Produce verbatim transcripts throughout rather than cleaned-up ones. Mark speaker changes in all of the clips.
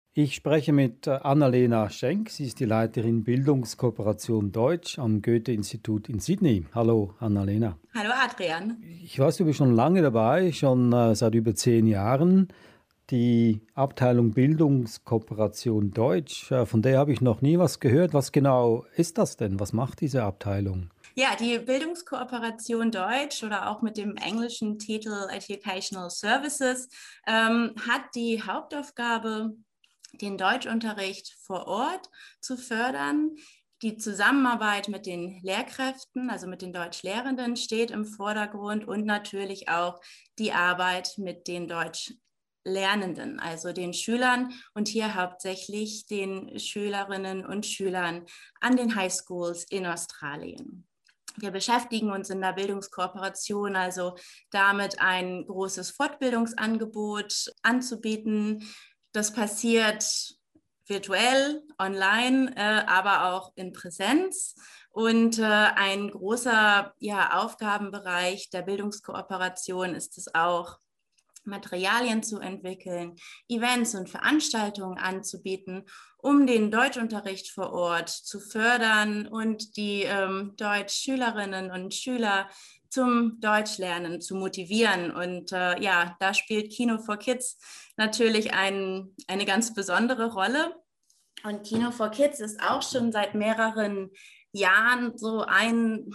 Speaker 1: Ich spreche mit äh, Annalena Schenk. Sie ist die Leiterin Bildungskooperation Deutsch am Goethe-Institut in Sydney. Hallo, Annalena.
Speaker 2: Hallo Adrian.
Speaker 1: Ich weiß, du bist schon lange dabei, schon äh, seit über zehn Jahren. Die Abteilung Bildungskooperation Deutsch, äh, von der habe ich noch nie was gehört. Was genau ist das denn? Was macht diese Abteilung?
Speaker 2: Ja, die Bildungskooperation Deutsch oder auch mit dem englischen Titel Educational Services ähm, hat die Hauptaufgabe, den Deutschunterricht vor Ort zu fördern. Die Zusammenarbeit mit den Lehrkräften, also mit den Deutschlehrenden, steht im Vordergrund und natürlich auch die Arbeit mit den Deutschlernenden, also den Schülern und hier hauptsächlich den Schülerinnen und Schülern an den Highschools in Australien. Wir beschäftigen uns in der Bildungskooperation also damit, ein großes Fortbildungsangebot anzubieten. Das passiert virtuell, online, äh, aber auch in Präsenz. Und äh, ein großer ja, Aufgabenbereich der Bildungskooperation ist es auch, Materialien zu entwickeln, Events und Veranstaltungen anzubieten, um den Deutschunterricht vor Ort zu fördern und die ähm, Deutschschülerinnen und Schüler zum Deutschlernen zu motivieren. Und äh, ja, da spielt Kino for Kids natürlich ein, eine ganz besondere Rolle. Und Kino for Kids ist auch schon seit mehreren Jahren so ein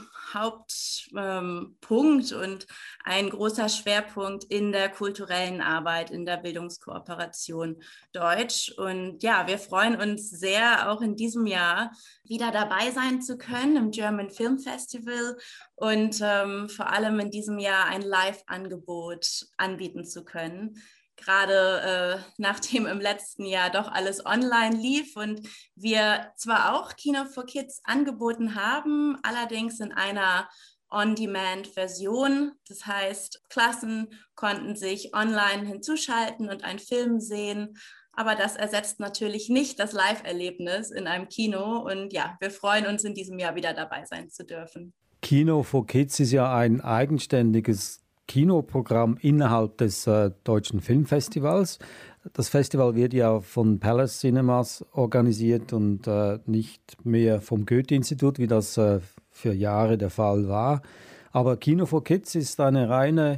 Speaker 2: Hauptpunkt ähm, und ein großer Schwerpunkt in der kulturellen Arbeit, in der Bildungskooperation Deutsch. Und ja, wir freuen uns sehr, auch in diesem Jahr wieder dabei sein zu können im German Film Festival und ähm, vor allem in diesem Jahr ein Live-Angebot anbieten zu können. Gerade äh, nachdem im letzten Jahr doch alles online lief und wir zwar auch Kino for Kids angeboten haben, allerdings in einer On-Demand-Version. Das heißt, Klassen konnten sich online hinzuschalten und einen Film sehen. Aber das ersetzt natürlich nicht das Live-Erlebnis in einem Kino. Und ja, wir freuen uns in diesem Jahr wieder dabei sein zu dürfen.
Speaker 1: Kino for Kids ist ja ein eigenständiges Kinoprogramm innerhalb des äh, Deutschen Filmfestivals. Das Festival wird ja von Palace Cinemas organisiert und äh, nicht mehr vom Goethe-Institut, wie das äh, für Jahre der Fall war. Aber Kino for Kids ist eine reine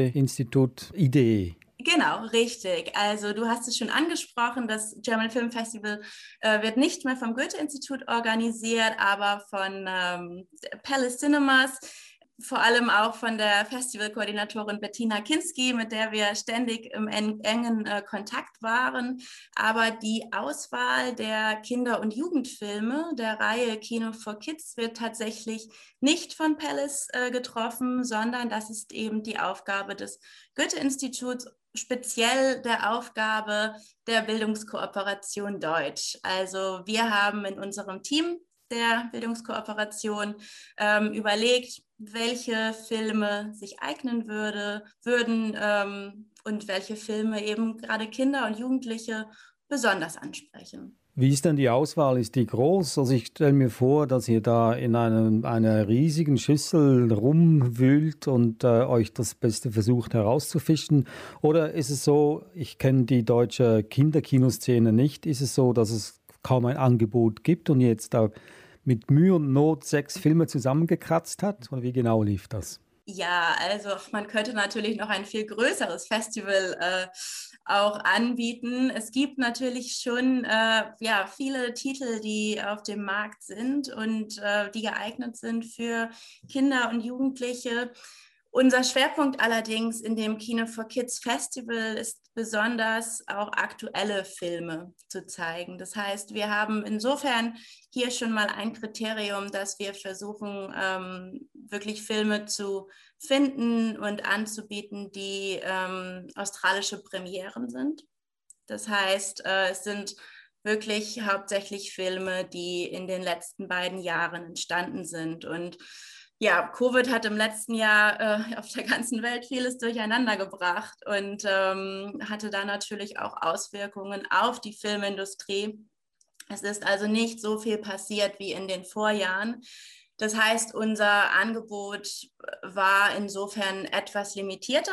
Speaker 1: Goethe-Institut-Idee.
Speaker 2: Genau, richtig. Also du hast es schon angesprochen, das German Film Festival äh, wird nicht mehr vom Goethe-Institut organisiert, aber von ähm, Palace Cinemas, vor allem auch von der Festivalkoordinatorin Bettina Kinski, mit der wir ständig im en engen äh, Kontakt waren. Aber die Auswahl der Kinder- und Jugendfilme der Reihe Kino for Kids wird tatsächlich nicht von Palace äh, getroffen, sondern das ist eben die Aufgabe des Goethe-Instituts, speziell der Aufgabe der Bildungskooperation Deutsch. Also wir haben in unserem Team der Bildungskooperation ähm, überlegt, welche Filme sich eignen würde, würden ähm, und welche Filme eben gerade Kinder und Jugendliche besonders ansprechen.
Speaker 1: Wie ist denn die Auswahl? Ist die groß? Also ich stelle mir vor, dass ihr da in einem, einer riesigen Schüssel rumwühlt und äh, euch das Beste versucht herauszufischen. Oder ist es so, ich kenne die deutsche Kinderkinoszene nicht, ist es so, dass es kaum ein Angebot gibt und jetzt da mit Mühe und Not sechs Filme zusammengekratzt hat? Oder wie genau lief das?
Speaker 2: Ja, also man könnte natürlich noch ein viel größeres Festival äh, auch anbieten. Es gibt natürlich schon äh, ja, viele Titel, die auf dem Markt sind und äh, die geeignet sind für Kinder und Jugendliche. Unser Schwerpunkt allerdings in dem Kino for Kids Festival ist besonders auch aktuelle Filme zu zeigen. Das heißt, wir haben insofern hier schon mal ein Kriterium, dass wir versuchen, ähm, wirklich Filme zu finden und anzubieten, die ähm, australische Premieren sind. Das heißt, äh, es sind wirklich hauptsächlich Filme, die in den letzten beiden Jahren entstanden sind. Und ja, Covid hat im letzten Jahr äh, auf der ganzen Welt vieles durcheinander gebracht und ähm, hatte da natürlich auch Auswirkungen auf die Filmindustrie. Es ist also nicht so viel passiert wie in den Vorjahren. Das heißt, unser Angebot war insofern etwas limitierter,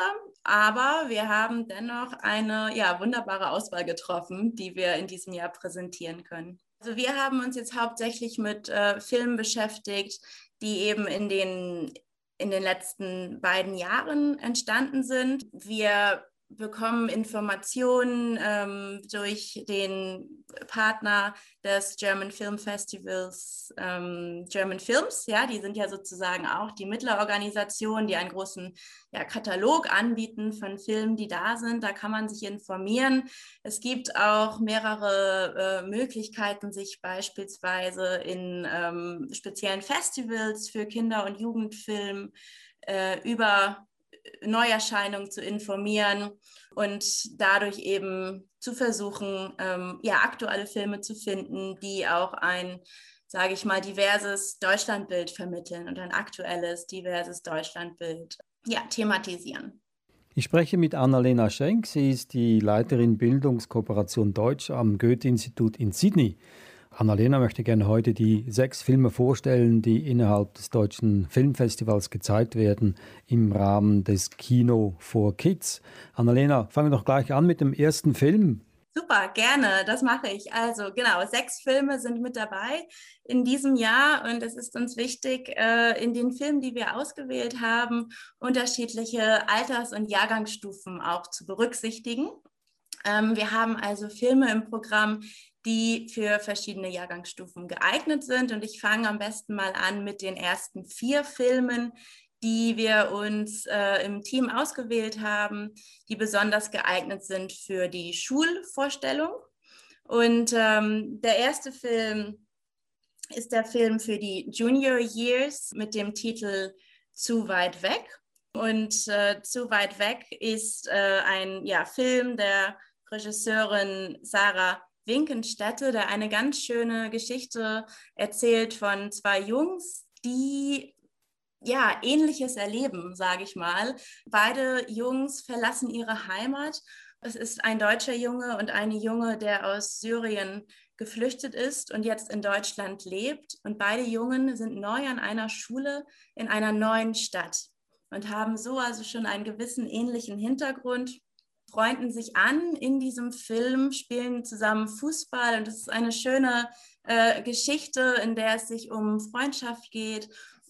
Speaker 2: Aber wir haben dennoch eine ja, wunderbare Auswahl getroffen, die wir in diesem Jahr präsentieren können. Also wir haben uns jetzt hauptsächlich mit äh, Filmen beschäftigt, die eben in den, in den letzten beiden Jahren entstanden sind. Wir bekommen Informationen ähm, durch den Partner des German Film Festivals, ähm, German Films. Ja, die sind ja sozusagen auch die Mittlerorganisation, die einen großen ja, Katalog anbieten von Filmen, die da sind. Da kann man sich informieren. Es gibt auch mehrere äh, Möglichkeiten, sich beispielsweise in ähm, speziellen Festivals für Kinder- und Jugendfilm äh, über Neuerscheinungen zu informieren und dadurch eben zu versuchen, ähm, ja, aktuelle Filme zu finden, die auch ein, sage ich mal, diverses Deutschlandbild vermitteln und ein aktuelles, diverses Deutschlandbild ja, thematisieren.
Speaker 1: Ich spreche mit Annalena Schenk. Sie ist die Leiterin Bildungskooperation Deutsch am Goethe-Institut in Sydney. Annalena möchte gerne heute die sechs Filme vorstellen, die innerhalb des Deutschen Filmfestivals gezeigt werden im Rahmen des Kino for Kids. Annalena, fangen wir doch gleich an mit dem ersten Film.
Speaker 2: Super, gerne, das mache ich. Also genau, sechs Filme sind mit dabei in diesem Jahr und es ist uns wichtig, in den Filmen, die wir ausgewählt haben, unterschiedliche Alters- und Jahrgangsstufen auch zu berücksichtigen. Wir haben also Filme im Programm, die für verschiedene Jahrgangsstufen geeignet sind. Und ich fange am besten mal an mit den ersten vier Filmen, die wir uns äh, im Team ausgewählt haben, die besonders geeignet sind für die Schulvorstellung. Und ähm, der erste Film ist der Film für die Junior Years mit dem Titel Zu weit weg. Und äh, Zu weit weg ist äh, ein ja, Film der Regisseurin Sarah Winkenstätte, der eine ganz schöne Geschichte erzählt von zwei Jungs, die ja Ähnliches erleben, sage ich mal. Beide Jungs verlassen ihre Heimat. Es ist ein deutscher Junge und eine Junge, der aus Syrien geflüchtet ist und jetzt in Deutschland lebt. Und beide Jungen sind neu an einer Schule in einer neuen Stadt und haben so also schon einen gewissen ähnlichen Hintergrund, freunden sich an in diesem Film, spielen zusammen Fußball und es ist eine schöne äh, Geschichte, in der es sich um Freundschaft geht,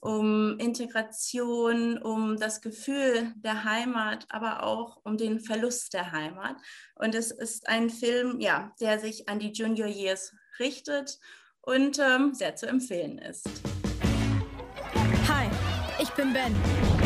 Speaker 2: um Integration, um das Gefühl der Heimat, aber auch um den Verlust der Heimat. Und es ist ein Film, ja, der sich an die Junior Years richtet und ähm, sehr zu empfehlen ist.
Speaker 3: Hi, ich bin Ben.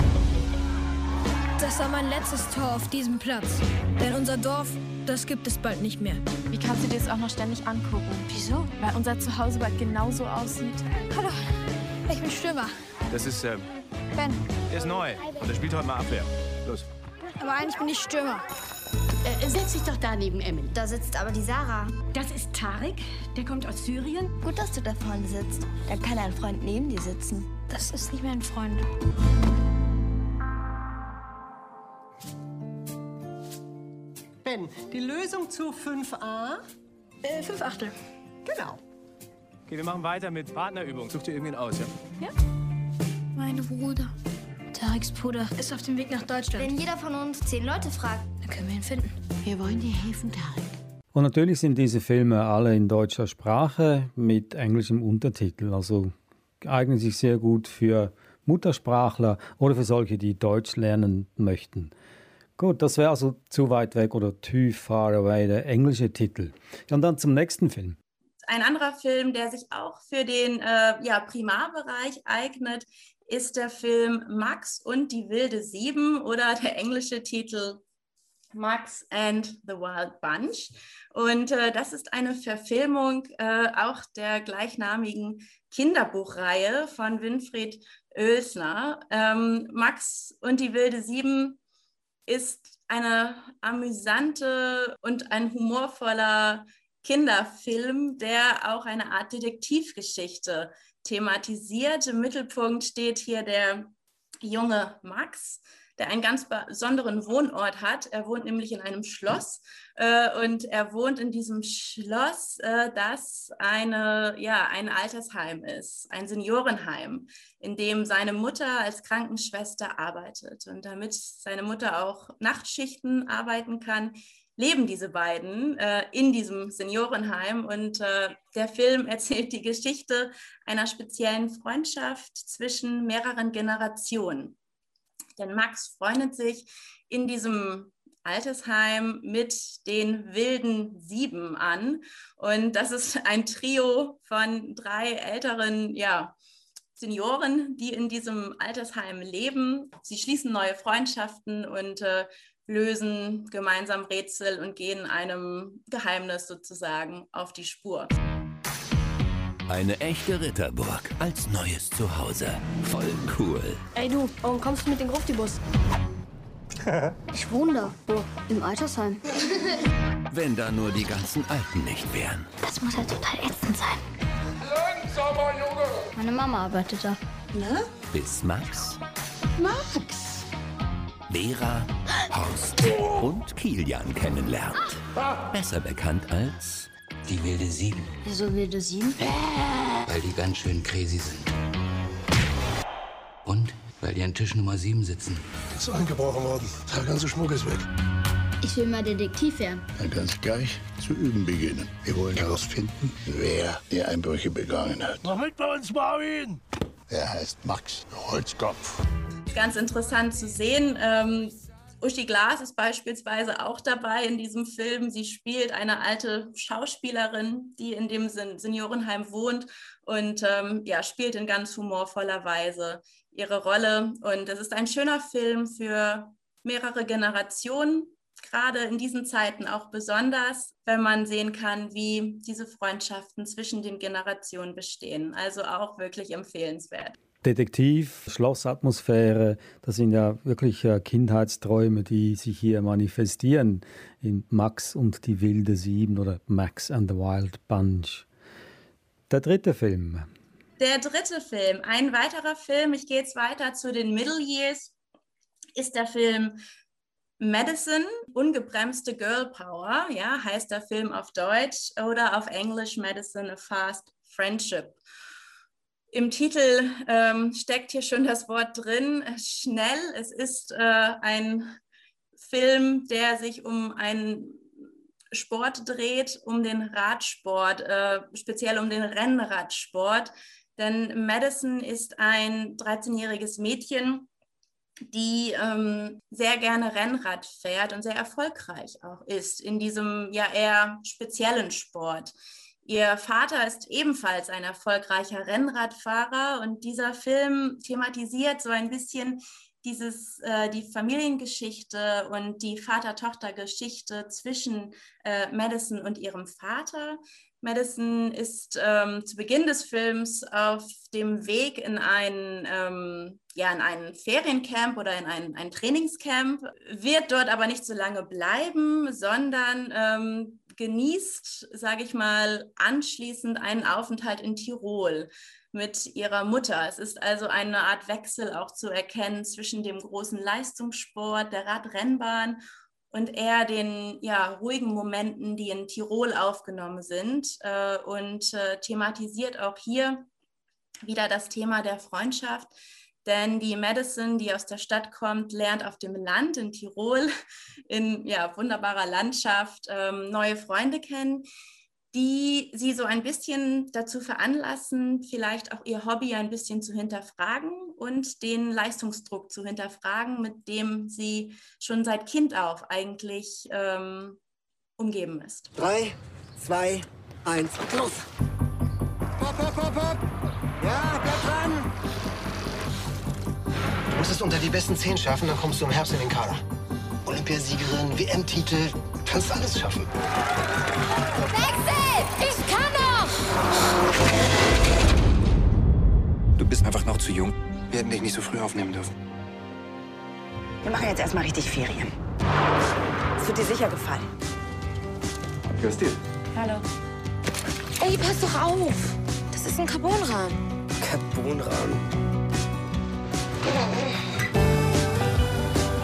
Speaker 3: Das war mein letztes Tor auf diesem Platz. Denn unser Dorf, das gibt es bald nicht mehr.
Speaker 4: Wie kannst du dir das auch noch ständig angucken?
Speaker 3: Wieso?
Speaker 4: Weil unser Zuhause bald genauso aussieht.
Speaker 3: Hallo, ich bin Stürmer.
Speaker 5: Das ist, ähm,
Speaker 3: Ben.
Speaker 5: er ist neu und er spielt heute mal Abwehr. Los.
Speaker 3: Aber eigentlich bin ich Stürmer.
Speaker 6: Äh, setz dich doch da neben Emily.
Speaker 7: Da sitzt aber die Sarah.
Speaker 6: Das ist Tarek, der kommt aus Syrien.
Speaker 7: Gut, dass du da vorne sitzt. Dann kann ein Freund neben dir sitzen.
Speaker 3: Das ist nicht mein Freund.
Speaker 8: Ben, die Lösung zu fünf a?
Speaker 3: Äh, fünf Achtel.
Speaker 8: Genau.
Speaker 5: Okay, wir machen weiter mit Partnerübung. Such dir irgendwen aus, ja?
Speaker 3: Ja? Mein Bruder. Tareks Bruder ist auf dem Weg nach Deutschland.
Speaker 7: Wenn jeder von uns zehn Leute fragt,
Speaker 3: dann können wir ihn finden.
Speaker 6: Wir wollen dir helfen, Tarek.
Speaker 1: Und natürlich sind diese Filme alle in deutscher Sprache mit englischem Untertitel. Also eignen sich sehr gut für Muttersprachler oder für solche, die Deutsch lernen möchten. Gut, das wäre also Zu weit weg oder Too Far Away, der englische Titel. Und dann zum nächsten Film.
Speaker 2: Ein anderer Film, der sich auch für den äh, ja, Primarbereich eignet, ist der Film Max und die wilde Sieben oder der englische Titel Max and the Wild Bunch. Und äh, das ist eine Verfilmung äh, auch der gleichnamigen Kinderbuchreihe von Winfried Oelsner. Ähm, Max und die wilde Sieben ist eine amüsante und ein humorvoller Kinderfilm, der auch eine Art Detektivgeschichte thematisiert. Im Mittelpunkt steht hier der junge Max, der einen ganz besonderen Wohnort hat. Er wohnt nämlich in einem Schloss äh, und er wohnt in diesem Schloss, äh, das eine, ja, ein Altersheim ist, ein Seniorenheim, in dem seine Mutter als Krankenschwester arbeitet. Und damit seine Mutter auch Nachtschichten arbeiten kann, leben diese beiden äh, in diesem Seniorenheim. Und äh, der Film erzählt die Geschichte einer speziellen Freundschaft zwischen mehreren Generationen. Denn Max freundet sich in diesem Altersheim mit den wilden Sieben an. Und das ist ein Trio von drei älteren, ja, Senioren, die in diesem Altersheim leben. Sie schließen neue Freundschaften und äh, lösen gemeinsam Rätsel und gehen einem Geheimnis sozusagen auf die Spur.
Speaker 9: Eine echte Ritterburg als neues Zuhause. Voll cool.
Speaker 3: Ey du, warum kommst du mit dem Grufti-Bus? Ich wohne da. Wo? Im Altersheim.
Speaker 9: Wenn da nur die ganzen Alten nicht wären.
Speaker 3: Das muss ja total ätzend sein.
Speaker 10: Langsamer, Junge!
Speaker 3: Meine Mama arbeitet da.
Speaker 6: Na?
Speaker 9: Bis Max,
Speaker 6: Max!
Speaker 9: Vera, Horst und Kilian kennenlernt. Besser bekannt als
Speaker 11: die wilde Sieben.
Speaker 3: Wieso wilde Sieben?
Speaker 11: Weil die ganz schön crazy sind. Und weil die an Tisch Nummer sieben sitzen.
Speaker 10: Ist eingebrochen worden. Der ganze Schmuck ist weg.
Speaker 3: Ich will mal Detektiv werden.
Speaker 10: Dann kannst du gleich zu üben beginnen. Wir wollen herausfinden, wer die Einbrüche begangen hat. Mach mit bei uns, Marvin! Er heißt Max Holzkopf.
Speaker 2: Ganz interessant zu sehen. Ähm, Uschi Glas ist beispielsweise auch dabei in diesem Film. Sie spielt eine alte Schauspielerin, die in dem Sen- Seniorenheim wohnt und ähm, ja, spielt in ganz humorvoller Weise ihre Rolle. Und es ist ein schöner Film für mehrere Generationen, gerade in diesen Zeiten auch besonders, wenn man sehen kann, wie diese Freundschaften zwischen den Generationen bestehen. Also auch wirklich empfehlenswert.
Speaker 1: Detektiv, Schlossatmosphäre, das sind ja wirklich äh, Kindheitsträume, die sich hier manifestieren in Max und die wilde Sieben oder Max and the Wild Bunch. Der dritte Film.
Speaker 2: Der dritte Film, ein weiterer Film, ich gehe jetzt weiter zu den Middle Years, ist der Film Madison, ungebremste Girl Power, ja, heißt der Film auf Deutsch, oder auf Englisch Madison, a Fast Friendship. Im Titel ähm, steckt hier schon das Wort drin, schnell. Es ist äh, ein Film, der sich um einen Sport dreht, um den Radsport, äh, speziell um den Rennradsport. Denn Madison ist ein dreizehnjähriges Mädchen, die ähm, sehr gerne Rennrad fährt und sehr erfolgreich auch ist in diesem ja eher speziellen Sport. Ihr Vater ist ebenfalls ein erfolgreicher Rennradfahrer und dieser Film thematisiert so ein bisschen dieses, äh, die Familiengeschichte und die Vater-Tochter-Geschichte zwischen äh, Madison und ihrem Vater. Madison ist ähm, zu Beginn des Films auf dem Weg in ein, ähm, ja, in ein Feriencamp oder in ein, ein Trainingscamp, wird dort aber nicht so lange bleiben, sondern ähm, genießt, sage ich mal, anschließend einen Aufenthalt in Tirol mit ihrer Mutter. Es ist also eine Art Wechsel auch zu erkennen zwischen dem großen Leistungssport, der Radrennbahn und eher den ja, ruhigen Momenten, die in Tirol aufgenommen sind äh, und äh, thematisiert auch hier wieder das Thema der Freundschaft. Denn die Madison, die aus der Stadt kommt, lernt auf dem Land in Tirol in ja, wunderbarer Landschaft ähm, neue Freunde kennen, die sie so ein bisschen dazu veranlassen, vielleicht auch ihr Hobby ein bisschen zu hinterfragen und den Leistungsdruck zu hinterfragen, mit dem sie schon seit Kind auf eigentlich ähm, umgeben ist.
Speaker 12: Drei, zwei, eins, los! Hopp, hopp, hopp, hopp! Ja, bleib dran! Du musst es unter die besten zehn schaffen, dann kommst du im Herbst in den Kader. Olympiasiegerin, W M-Titel, kannst alles schaffen.
Speaker 3: Wechsel! Ich kann noch!
Speaker 13: Du bist einfach noch zu jung. Wir hätten dich nicht so früh aufnehmen dürfen.
Speaker 14: Wir machen jetzt erstmal richtig Ferien. Es wird dir sicher gefallen.
Speaker 13: Christine.
Speaker 4: Hallo.
Speaker 3: Ey, pass doch auf! Das ist ein Carbonrahmen.
Speaker 12: Carbonrahmen.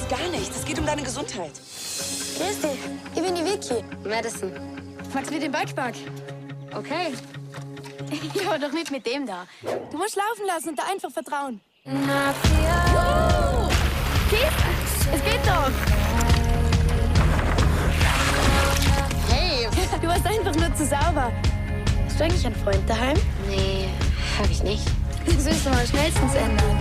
Speaker 14: ist gar nichts. Es geht um deine Gesundheit.
Speaker 3: Grüß dich. Ich bin die Vicky. Madison. Magst du mit dem Bikepark? Okay. Ja, aber doch nicht mit dem da. Du musst laufen lassen und da einfach vertrauen. Na, wow. Siehst? Es geht doch. Hey, du warst einfach nur zu sauber. Hast du eigentlich einen Freund daheim? Nee, hab ich nicht. Das willst du mal schnellstens ändern.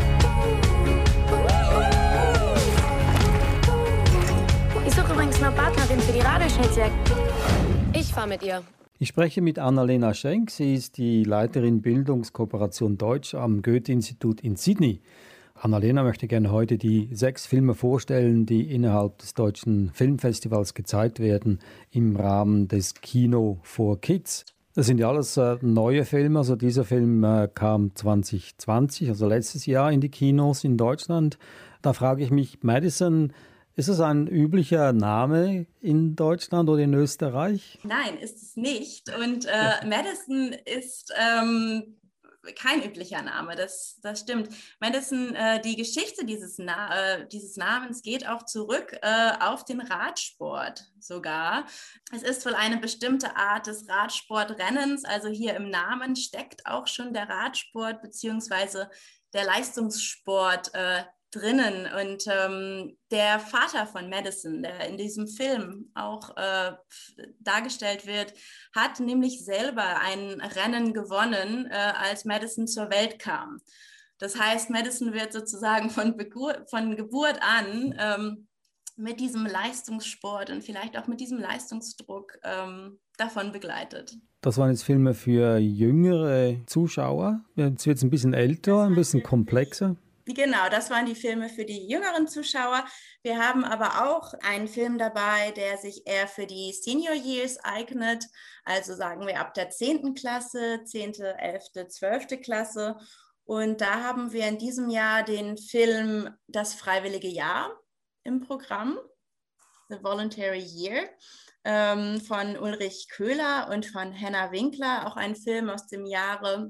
Speaker 3: Ich suche übrigens eine Partnerin für die Radlschnitzeljagd. Ich fahr mit ihr.
Speaker 1: Ich spreche mit Annalena Schenk. Sie ist die Leiterin Bildungskooperation Deutsch am Goethe-Institut in Sydney. Annalena möchte gerne heute die sechs Filme vorstellen, die innerhalb des Deutschen Filmfestivals gezeigt werden im Rahmen des Kino for Kids. Das sind ja alles äh, neue Filme. Also dieser Film äh, kam zwanzig zwanzig, also letztes Jahr, in die Kinos in Deutschland. Da frage ich mich, Madison, ist es ein üblicher Name in Deutschland oder in Österreich?
Speaker 2: Nein, ist es nicht. Und äh, Madison ist ähm, kein üblicher Name, das, das stimmt. Madison, äh, die Geschichte dieses, Na- äh, dieses Namens geht auch zurück äh, auf den Radsport sogar. Es ist wohl eine bestimmte Art des Radsportrennens, also hier im Namen steckt auch schon der Radsport bzw. der Leistungssport äh, drinnen. Und ähm, der Vater von Madison, der in diesem Film auch äh, dargestellt wird, hat nämlich selber ein Rennen gewonnen, äh, als Madison zur Welt kam. Das heißt, Madison wird sozusagen von, Begur- von Geburt an ähm, mit diesem Leistungssport und vielleicht auch mit diesem Leistungsdruck ähm, davon begleitet.
Speaker 1: Das waren jetzt Filme für jüngere Zuschauer. Jetzt wird es ein bisschen älter, ein bisschen komplexer.
Speaker 2: Genau, das waren die Filme für die jüngeren Zuschauer. Wir haben aber auch einen Film dabei, der sich eher für die Senior Years eignet, also sagen wir ab der zehnten Klasse, zehnte, elfte, zwölfte Klasse. Und da haben wir in diesem Jahr den Film Das freiwillige Jahr im Programm, The Voluntary Year, ähm, von Ulrich Köhler und von Henna Winkler, auch ein Film aus dem Jahre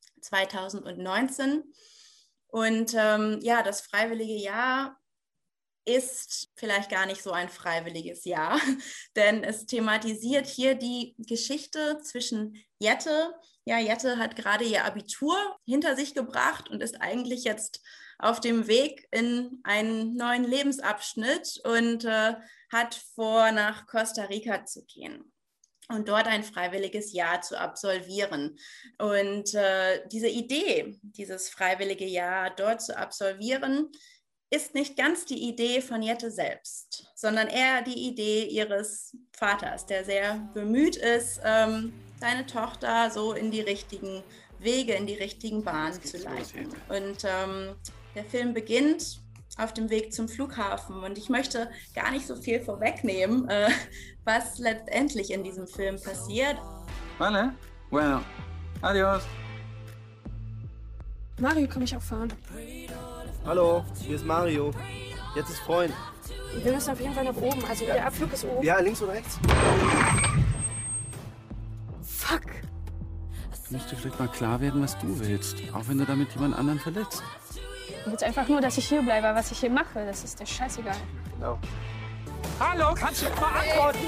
Speaker 2: zweitausendneunzehn. Und ähm, ja, das freiwillige Jahr ist vielleicht gar nicht so ein freiwilliges Jahr, denn es thematisiert hier die Geschichte zwischen Jette. Ja, Jette hat gerade ihr Abitur hinter sich gebracht und ist eigentlich jetzt auf dem Weg in einen neuen Lebensabschnitt und äh, hat vor, nach Costa Rica zu gehen und dort ein freiwilliges Jahr zu absolvieren. Und äh, diese Idee, dieses freiwillige Jahr dort zu absolvieren, ist nicht ganz die Idee von Jette selbst, sondern eher die Idee ihres Vaters, der sehr bemüht ist, ähm, seine Tochter so in die richtigen Wege, in die richtigen Bahnen zu leiten. Und ähm, der Film beginnt auf dem Weg zum Flughafen. Und ich möchte gar nicht so viel vorwegnehmen, äh, was letztendlich in diesem Film passiert.
Speaker 15: Vale, bueno, adios.
Speaker 3: Mario, kann mich auch fahren?
Speaker 16: Hallo, hier ist Mario. Jetzt ist Freund.
Speaker 3: Wir müssen auf jeden Fall nach oben. Also der Abflug ist oben.
Speaker 16: Ja, links oder rechts?
Speaker 3: Fuck.
Speaker 15: Müsste vielleicht mal klar werden, was du willst. Auch wenn du damit jemand anderen verletzt.
Speaker 3: Ich will einfach nur, dass ich hier bleibe, was ich hier mache. Das ist dir scheißegal.
Speaker 16: Genau.
Speaker 5: Hallo, kannst du mal antworten?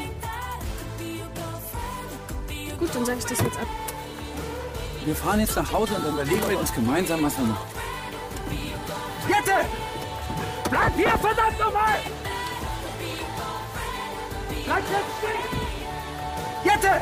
Speaker 3: Gut, dann sag ich das jetzt ab.
Speaker 15: Wir fahren jetzt nach Hause und überlegen wir uns gemeinsam, was wir machen.
Speaker 5: Jette! Bleib hier, verdammt nochmal! Bleib jetzt stehen! Jette!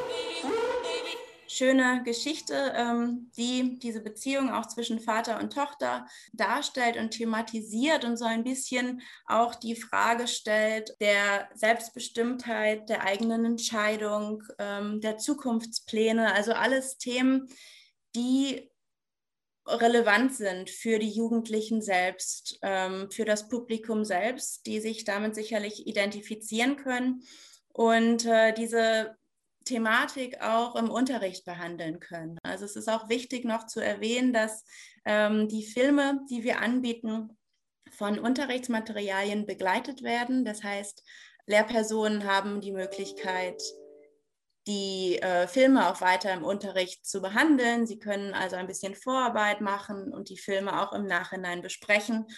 Speaker 2: Schöne Geschichte, ähm, die diese Beziehung auch zwischen Vater und Tochter darstellt und thematisiert und so ein bisschen auch die Frage stellt der Selbstbestimmtheit, der eigenen Entscheidung, ähm, der Zukunftspläne, also alles Themen, die relevant sind für die Jugendlichen selbst, ähm, für das Publikum selbst, die sich damit sicherlich identifizieren können und äh, diese Thematik auch im Unterricht behandeln können. Also es ist auch wichtig noch zu erwähnen, dass ähm, die Filme, die wir anbieten, von Unterrichtsmaterialien begleitet werden. Das heißt, Lehrpersonen haben die Möglichkeit, die äh, Filme auch weiter im Unterricht zu behandeln. Sie können also ein bisschen Vorarbeit machen und die Filme auch im Nachhinein besprechen.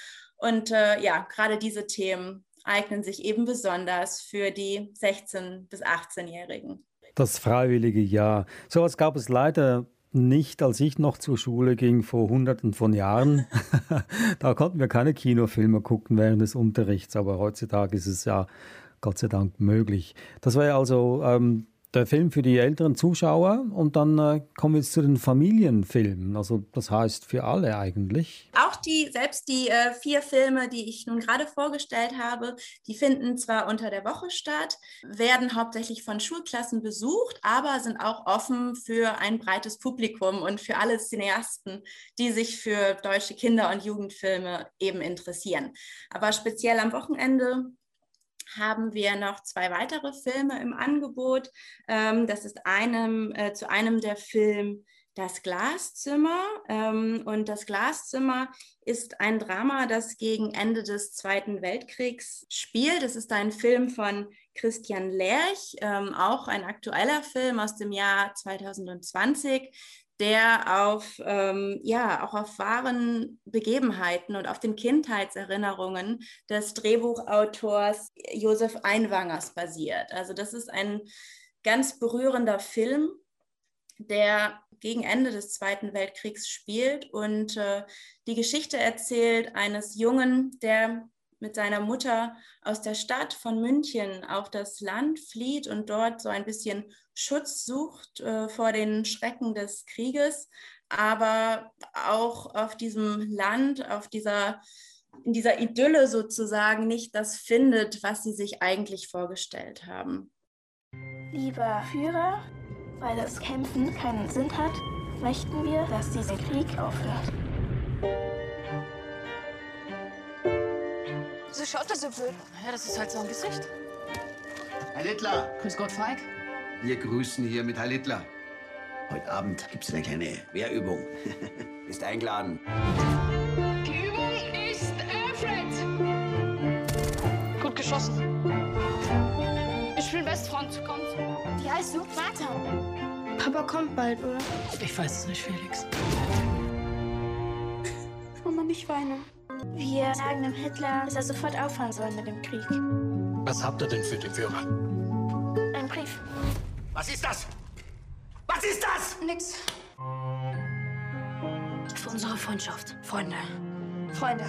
Speaker 2: Und äh, ja, gerade diese Themen eignen sich eben besonders für die sechzehn- bis achtzehnjährigen.
Speaker 1: Das freiwillige Jahr. So etwas gab es leider nicht, als ich noch zur Schule ging, vor Hunderten von Jahren. Da konnten wir keine Kinofilme gucken während des Unterrichts, aber heutzutage ist es ja Gott sei Dank möglich. Das war ja also ähm, der Film für die älteren Zuschauer und dann äh, kommen wir jetzt zu den Familienfilmen. Also das heißt für alle eigentlich.
Speaker 2: Auch die, selbst die äh, vier Filme, die ich nun gerade vorgestellt habe, die finden zwar unter der Woche statt, werden hauptsächlich von Schulklassen besucht, aber sind auch offen für ein breites Publikum und für alle Cineasten, die sich für deutsche Kinder- und Jugendfilme eben interessieren. Aber speziell am Wochenende haben wir noch zwei weitere Filme im Angebot. Ähm, das ist einem, äh, zu einem der Film Das Glaszimmer. Ähm, und Das Glaszimmer ist ein Drama, das gegen Ende des Zweiten Weltkriegs spielt. Es ist ein Film von Christian Lerch, ähm, auch ein aktueller Film aus dem Jahr zwanzig zwanzig, der auf, ähm, ja, auch auf wahren Begebenheiten und auf den Kindheitserinnerungen des Drehbuchautors Josef Einwangers basiert. Also das ist ein ganz berührender Film, der gegen Ende des Zweiten Weltkriegs spielt und äh, die Geschichte erzählt eines Jungen, der mit seiner Mutter aus der Stadt von München auf das Land flieht und dort so ein bisschen Schutz sucht äh, vor den Schrecken des Krieges, aber auch auf diesem Land, auf dieser, in dieser Idylle sozusagen nicht das findet, was sie sich eigentlich vorgestellt haben.
Speaker 17: Lieber Führer, weil das Kämpfen keinen Sinn hat, möchten wir, dass dieser Krieg aufhört.
Speaker 18: Wieso schaut er so blöd? Ja, das ist halt so ein Gesicht.
Speaker 19: Herr Littler!
Speaker 18: Grüß Gott, Falk.
Speaker 19: Wir grüßen hier mit Herr Littler. Heute Abend gibt's eine kleine Wehrübung. Bist eingeladen.
Speaker 18: Die Übung ist eröffnet. Gut geschossen. Ich bin Westfront, kommt.
Speaker 17: Wie heißt du? Martha. Papa kommt bald, oder?
Speaker 18: Ich weiß es nicht, Felix.
Speaker 17: Mama, nicht weinen. Wir sagen dem Hitler, dass er sofort aufhören soll mit dem Krieg.
Speaker 10: Was habt ihr denn für den Führer?
Speaker 17: Ein Brief.
Speaker 19: Was ist das? Was ist das?
Speaker 17: Nix.
Speaker 6: Für unsere Freundschaft. Freunde.
Speaker 17: Freunde.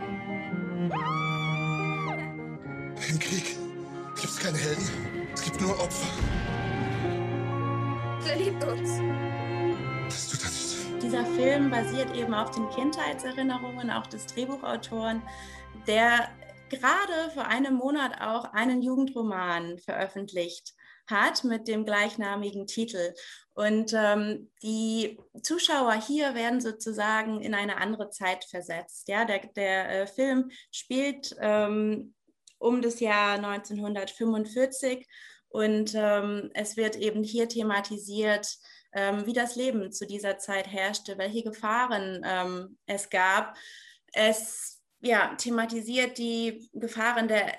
Speaker 10: Im Krieg gibt's keine Helden. Es gibt nur Opfer.
Speaker 17: Er liebt uns.
Speaker 10: Das tut er nicht.
Speaker 2: Dieser Film basiert eben auf den Kindheitserinnerungen auch des Drehbuchautoren, der gerade vor einem Monat auch einen Jugendroman veröffentlicht hat mit dem gleichnamigen Titel. Und ähm, die Zuschauer hier werden sozusagen in eine andere Zeit versetzt. Ja, der der äh, Film spielt ähm, um das Jahr neunzehnhundertfünfundvierzig und ähm, es wird eben hier thematisiert, ähm, wie das Leben zu dieser Zeit herrschte, welche Gefahren ähm, es gab. Es ja, thematisiert die Gefahren der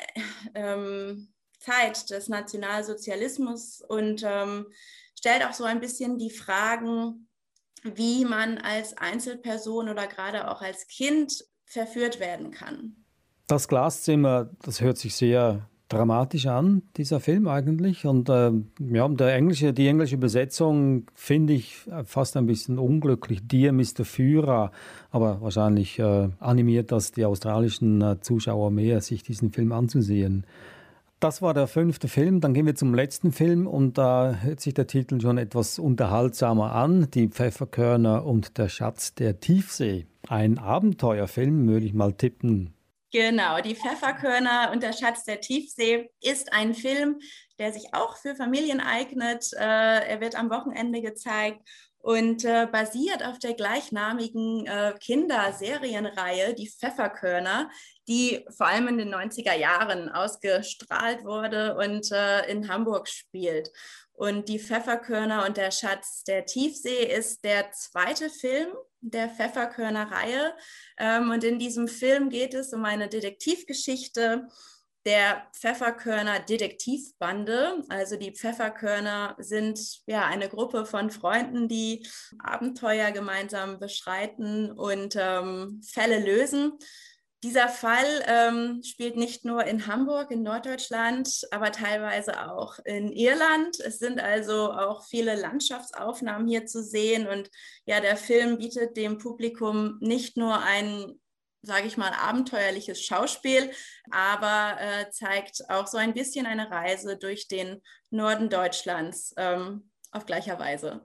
Speaker 2: ähm, Zeit des Nationalsozialismus und ähm, stellt auch so ein bisschen die Fragen, wie man als Einzelperson oder gerade auch als Kind verführt werden kann.
Speaker 1: Das Glaszimmer, das hört sich sehr dramatisch an, dieser Film eigentlich. Und äh, ja, der englische, die englische Besetzung finde ich fast ein bisschen unglücklich. Dear Mister Führer. Aber wahrscheinlich äh, animiert das die australischen äh, Zuschauer mehr, sich diesen Film anzusehen. Das war der fünfte Film. Dann gehen wir zum letzten Film und da hört sich der Titel schon etwas unterhaltsamer an. Die Pfefferkörner und der Schatz der Tiefsee. Ein Abenteuerfilm, würde ich mal tippen.
Speaker 2: Genau, die Pfefferkörner und der Schatz der Tiefsee ist ein Film, der sich auch für Familien eignet. Äh, er wird am Wochenende gezeigt und äh, basiert auf der gleichnamigen äh, Kinderserienreihe, die Pfefferkörner, die vor allem in den neunziger Jahren ausgestrahlt wurde und äh, in Hamburg spielt. Und die Pfefferkörner und der Schatz der Tiefsee ist der zweite Film der Pfefferkörner-Reihe. Ähm, und in diesem Film geht es um eine Detektivgeschichte der Pfefferkörner Detektivbande. Also die Pfefferkörner sind ja eine Gruppe von Freunden, die Abenteuer gemeinsam beschreiten und ähm, Fälle lösen. Dieser Fall ähm, spielt nicht nur in Hamburg, in Norddeutschland, aber teilweise auch in Irland. Es sind also auch viele Landschaftsaufnahmen hier zu sehen. Und ja, der Film bietet dem Publikum nicht nur ein, sage ich mal, abenteuerliches Schauspiel, aber äh, zeigt auch so ein bisschen eine Reise durch den Norden Deutschlands ähm, auf gleicher Weise.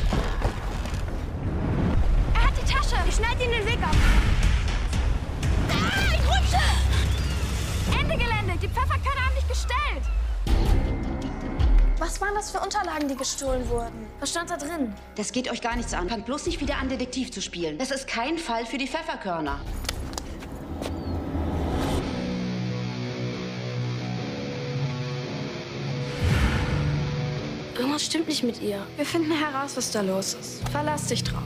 Speaker 3: Er hat die Tasche! Ich schneide ihm den Weg ab! Ah, ich rutsche! Ende Gelände! Die Pfefferkörner haben dich gestellt!
Speaker 17: Was waren das für Unterlagen, die gestohlen wurden? Was stand da drin?
Speaker 14: Das geht euch gar nichts an. Fangt bloß nicht wieder an, Detektiv zu spielen. Das ist kein Fall für die Pfefferkörner.
Speaker 17: Irgendwas stimmt nicht mit ihr. Wir finden heraus, was da los ist. Verlass dich drauf.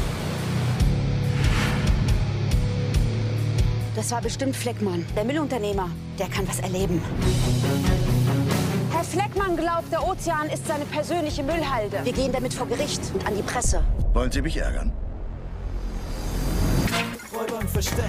Speaker 14: Das war bestimmt Fleckmann, der Müllunternehmer. Der kann was erleben. Herr Fleckmann glaubt, der Ozean ist seine persönliche Müllhalde. Wir gehen damit vor Gericht und an die Presse.
Speaker 10: Wollen Sie mich ärgern?
Speaker 20: Räuber im Versteck.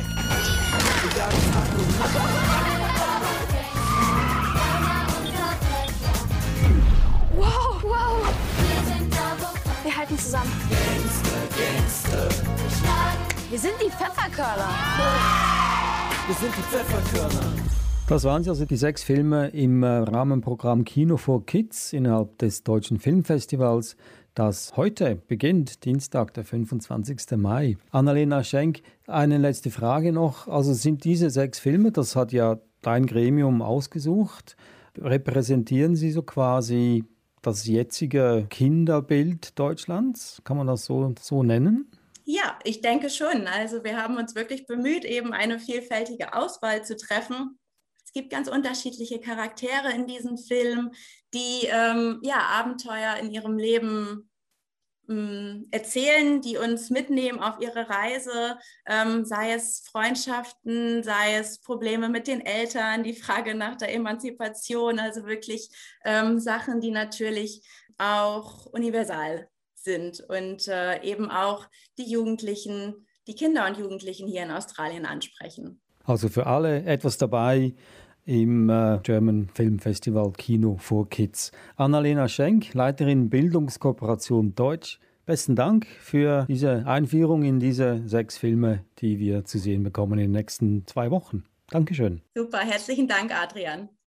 Speaker 17: Wow, wow. Wir halten zusammen.
Speaker 20: Gangster, Gangster.
Speaker 17: Wir sind die Pfefferkörner.
Speaker 20: Wir sind die Pfefferkörner.
Speaker 1: Das waren sie also, die sechs Filme im Rahmenprogramm Kino for Kids innerhalb des Deutschen Filmfestivals, das heute beginnt, Dienstag, der fünfundzwanzigsten Mai. Annalena Schenk, eine letzte Frage noch. Also sind diese sechs Filme, das hat ja dein Gremium ausgesucht, repräsentieren sie so quasi das jetzige Kinderbild Deutschlands? Kann man das so, so nennen?
Speaker 2: Ja, ich denke schon. Also wir haben uns wirklich bemüht, eben eine vielfältige Auswahl zu treffen. Es gibt ganz unterschiedliche Charaktere in diesem Film, die ähm, ja, Abenteuer in ihrem Leben ähm, erzählen, die uns mitnehmen auf ihre Reise, ähm, sei es Freundschaften, sei es Probleme mit den Eltern, die Frage nach der Emanzipation, also wirklich ähm, Sachen, die natürlich auch universal sind und äh, eben auch die Jugendlichen, die Kinder und Jugendlichen hier in Australien ansprechen.
Speaker 1: Also für alle etwas dabei im äh, German Film Festival Kino for Kids. Annalena Schenk, Leiterin Bildungskooperation Deutsch. Besten Dank für diese Einführung in diese sechs Filme, die wir zu sehen bekommen in den nächsten zwei Wochen. Dankeschön.
Speaker 2: Super, herzlichen Dank, Adrian.